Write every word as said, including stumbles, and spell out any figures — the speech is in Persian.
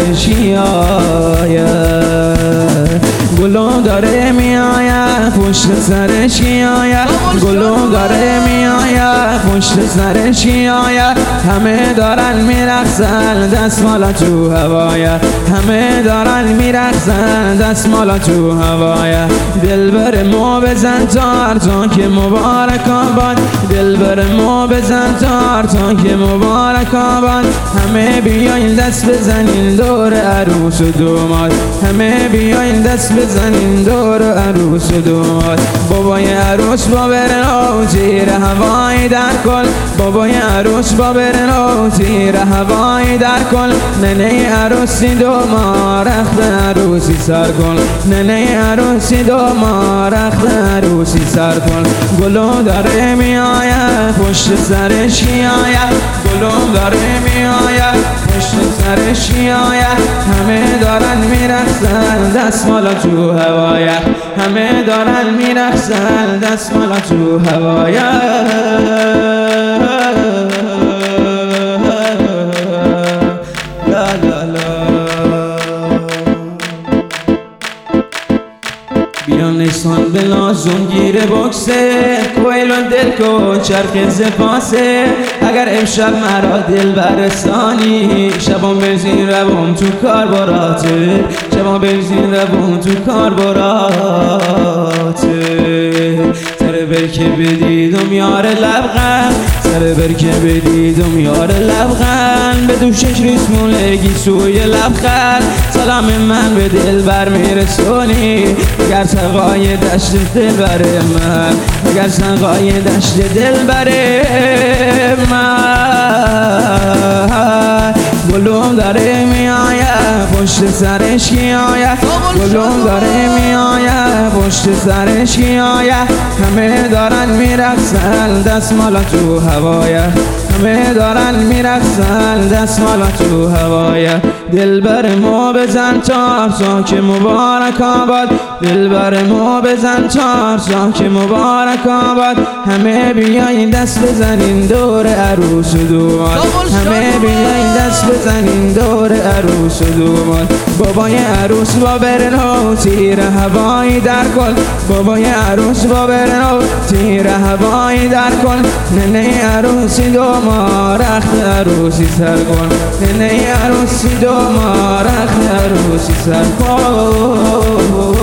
سرشی آید، گلو داره میآید پشت سرشی آید، گلو داره میآید پشت سرشی آید. همه دارن میرقصن دستمالا تو هوایه، همه دارن میرقصن دستمالا تو هوایه. دلبر مو بزن تار تا که مبارک آباد، دلبر مو بزن تار تا که مبارک آباد. همه بیاین دست بزنین دور عروس و دوماد، همه بیاین دست بزنین دور عروس و دوماد. بابای عروس با برنو تیر هوایی در کل، بابای عروس با برنو تیر هوایی در کل. ننه عروسی دو ما رخت عروسی سر کن، ننه عروسی دو ما رخت عروسی سر کن. گلو داره میآید پشت سرشی آید، گلو داره میآید پشت سرشی آید. همه دارن میرقصن دستمالا تو هوایه، همه دارن میرقصن دستمالا تو هوایه. لا لا لا بیام نیستان بلازون گیره بکسه، کویلون دل کن چرخ زفاسه. اگر امشب مرا دل برسانی، شبان بنزین روم تو کاربراته، شبان بنزین روم تو کاربراته. سر برکه بدیدم یار لبغن، سر برکه بدیدم یار لبغن. به دوشش ریسمونگی سوی لبخند، سلام من به دل بر میرسونی. اگر سقای دشت دل بره من، اگر سقای دشت دل بره من. گلوم داره میآید پشت سرش کی آید، گلوم داره میآید پشت سرش کی آید. همه دارن میرقصن دستمالا تو هوایه، همه دارن میرقصن دستمالا تو هوایه. دلبر مو بزن تار تا که مبارک آباد، دلبر مو بزن تار تا که مبارک آباد. همه بیاین دست بزنین دور عروس و دوماد، همه بیاین دست بزنین دور عروس و دوماد. بابای عروس با برنو تیر هوایی در کل، بابای عروس با برنو تیر هوایی در کل. ننه عروسی دو ما رخت عروسی سر کن، ننه عروسی دو ما رخت عروسی سر کن.